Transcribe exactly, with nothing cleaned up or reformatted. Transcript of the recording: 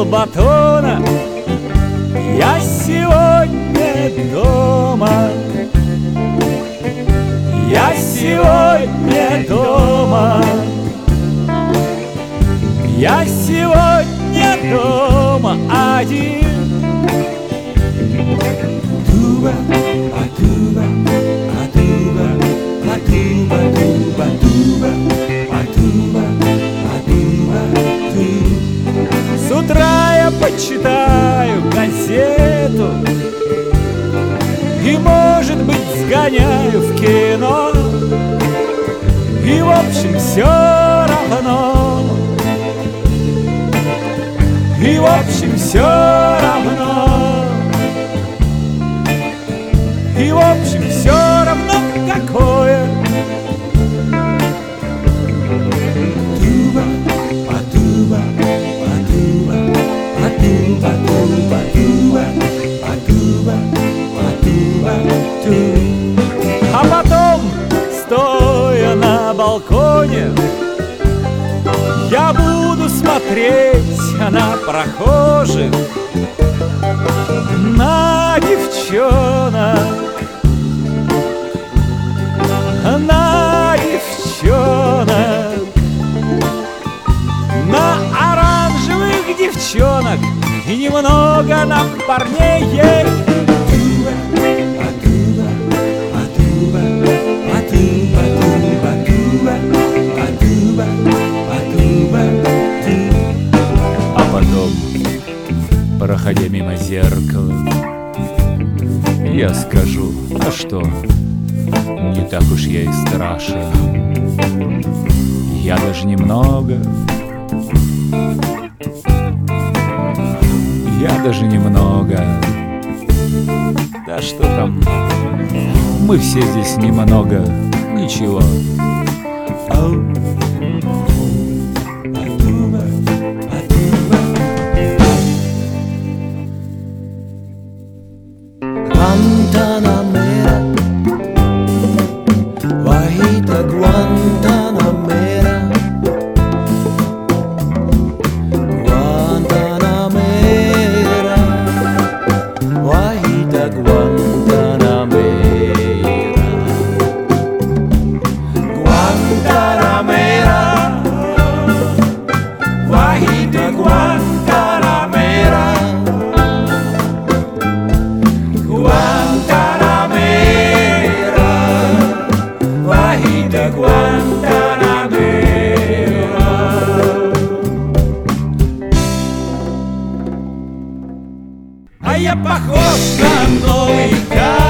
батона. Я сегодня дома, я сегодня дома, я сегодня дома один. Туба, а туба, а туба, а туба, туба, туба, а туба, а туба, туба. С утра я почитаю газету и, может быть, сгоняю в кино. И, в общем, все равно. И, в общем, все равно. И, в общем, все равно какое. Туба, а туба, а туба, а туба, туба, туба, а туба, а туба, туба. А потом, стоя на балконе, я буду смотреть на прохожих, на девчонок, на девчонок, на оранжевых девчонок и немного на парней. Туба, а туба, а туба, а туба, туба, туба, а туба, а туба, туба. А потом, проходя мимо зеркала, я скажу: а что, не так уж я и страшен. Я даже немного, я даже немного. Да что там, мы все здесь немного, ничего. Ау. Guantanamera, Guajita Guantanamera, Guantanamera, Guajita Guantanamera, Guantanamera, Guajita Guantanamera. Guantanamera, Guajita Guantanamera. А я похож на Новый год.